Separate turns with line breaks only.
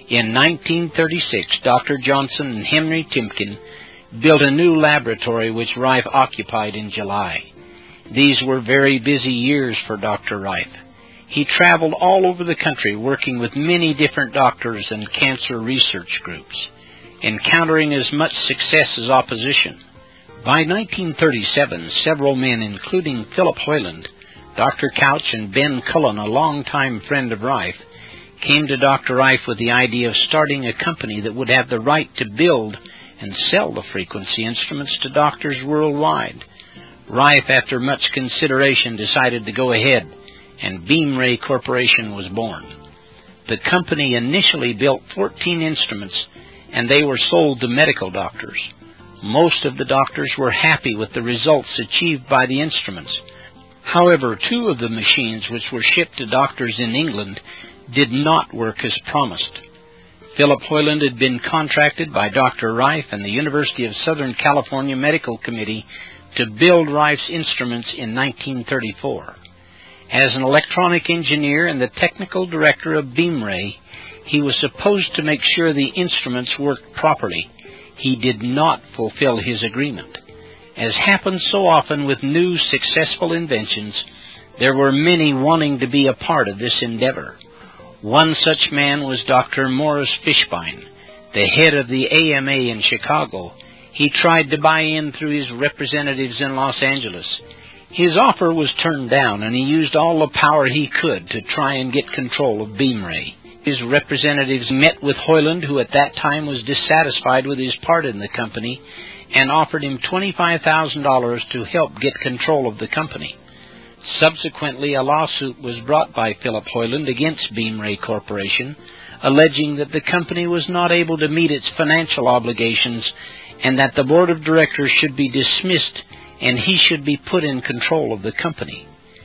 In 1936, Dr. Johnson and Henry Timken built a new laboratory which Rife occupied in July. These were very busy years for Dr. Rife. He traveled all over the country working with many different doctors and cancer research groups, encountering as much success as opposition. By 1937, several men, including Philip Hoyland, Dr. Couch, and Ben Cullen, a longtime friend of Rife, came to Dr. Rife with the idea of starting a company that would have the right to build and sell the frequency instruments to doctors worldwide. Rife, after much consideration, decided to go ahead, and Beamray Corporation was born. The company initially built 14 instruments, and they were sold to medical doctors. Most of the doctors were happy with the results achieved by the instruments. However, 2 of the machines which were shipped to doctors in England did not work as promised. Philip Hoyland had been contracted by Dr. Rife and the University of Southern California Medical Committee to build Rife's instruments in 1934. As an electronic engineer and the technical director of Beamray, he was supposed to make sure the instruments worked properly. He did not fulfill his agreement. As happens so often with new successful inventions, there were many wanting to be a part of this endeavor. One such man was Dr. Morris Fishbein, the head of the AMA in Chicago. He tried to buy in through his representatives in Los Angeles. His offer was turned down, and he used all the power he could to try and get control of Beamray. His representatives met with Hoyland, who at that time was dissatisfied with his part in the company, and offered him $25,000 to help get control of the company. Subsequently, a lawsuit was brought by Philip Hoyland against Beamray Corporation, alleging that the company was not able to meet its financial obligations and that the board of directors should be dismissed and he should be put in control of the company.